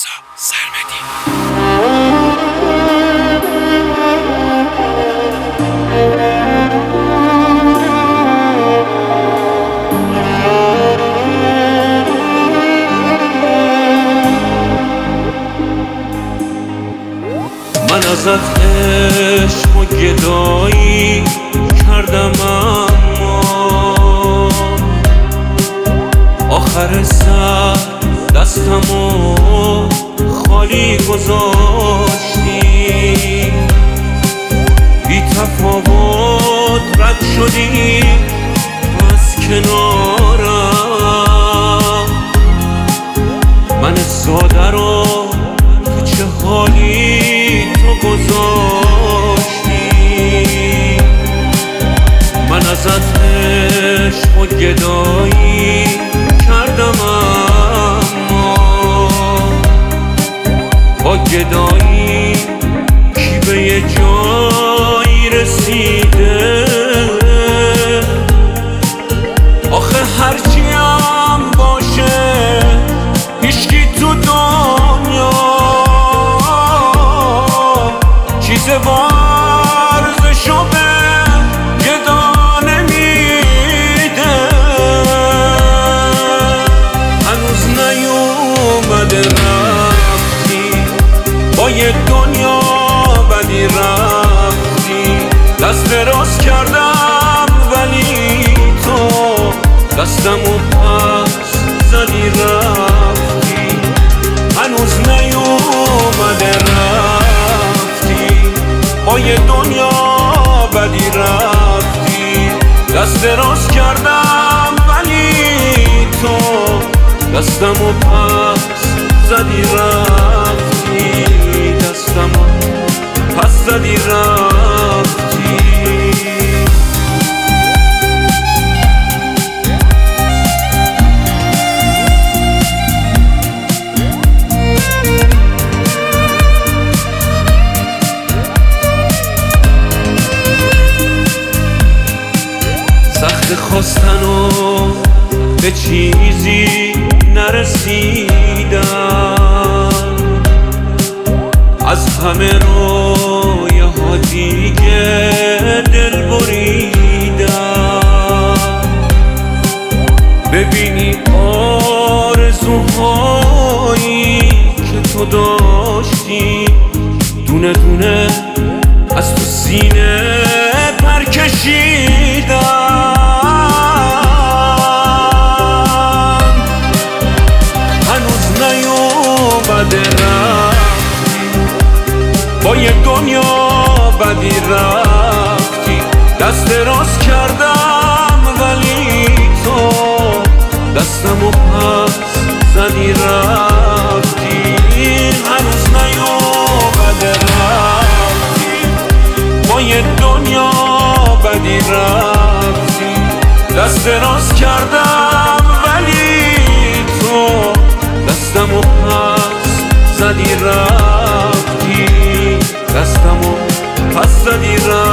رضا سرمدی. من ازت عشق و گدایی کردم، اما آخر سر دستمو خالی گذاشتی. بی تفاوت رد شدی از کنارم، من ساده رو تو چه حالی تو گذاشتی. من ازت عشق و گدایی کردم، اما با گدایی کی به یه جایی رسیده. آخه هرچی هم باشه هیچکی تو دنیا چیز ورزشو به گدا نمیده. هنوز نیومده رفتی، با یه دنیا بدی رفتی. دست دراز کردم ولی تو دستمو پس زدی رفتی. هنوز نیومده رفتی، با یه دنیا بدی رفتی. دست دراز کردم ولی تو دستمو پس زدی رفتی. دستمو پس زدی رفتی. سخت خواستن و به چیزی نرسیدم، از همه رویه ها دیگه دل بریدم. ببینی آرزوهایی که تو داشتی دونه دونه از تو سینه پر کشیدم. هنوز نیومده رفتی، با یه دنیا بدی رفتی. دست دراز کردم ولی تو دستمو پس زدی رفتی. هنوز نیومده رفتی، با یه دنیا بدی رفتی. دست دراز کردم ولی تو دستمو پس زدی رفتی. دستمو پس زدی رفتی.